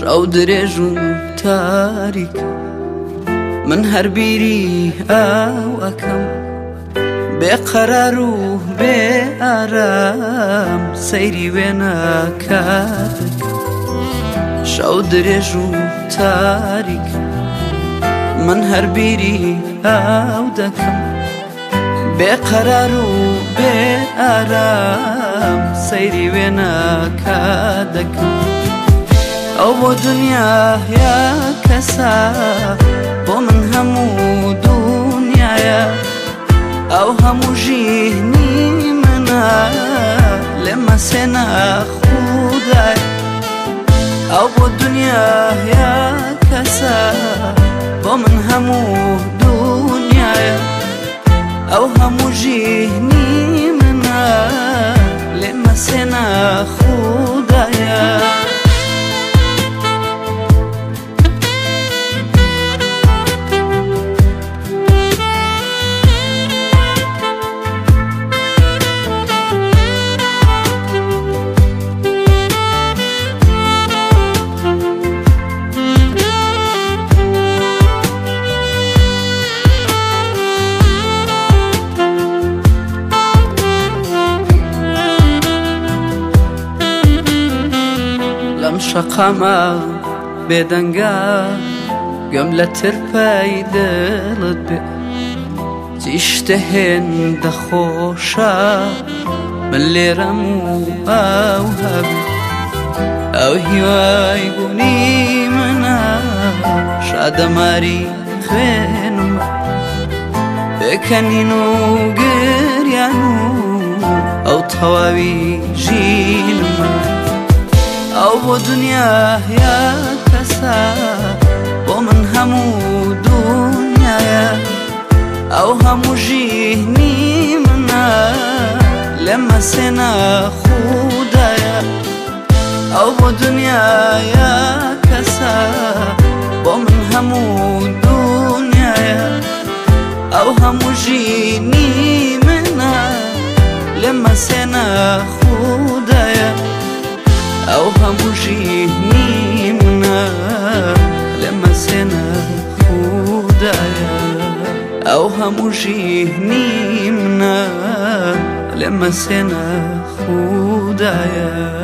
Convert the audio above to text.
شەو درێژ و تاریک من هەر بیری ئاو ئەکەم بێقەرار و بێ ئارام سەیری وێنە کات دەکەم شەو درێژ و تاریک من هەر بیری ئاو دەکەم بێقەرار و بێ ئارام سەیری وێنە کات دەکەم ئەو بۆ دنیاە کەسە بۆ من هەموو دنیاە ئەو هەموو ژینی منە لێ مەسێنە خودای ئەو بۆ دنیاە کەسە بۆ من هەموو دنیاە ئەو هەموو ژینی منە لێ مەسێنە خودایە لەم شەقامە بێدەنگە گوێم لە ترپەی دڵت بێ جیشتە هێندە خۆشە من لێرەم و ئەو هەبێ ئەو هیوای بوونی منە شادەماری خوێنمە بێکەنین و گریان و ئەو تەواوی ژینمە ئەو بۆ دنیاە کەسە بۆ من هەموو دنیاە ئەو هەموو ژینی منە لێ مەسێنە خودایە ئەو بۆ دنیاە کەسە بۆ من هەموو دنیاە ئەو هەموو ژینی منە لێ مەسێنە خودایە ئەو هەموو ژینی منە لێ مەسێنە خودایە ئەو هەموو ژینی منە لێ مەسێنە خودایە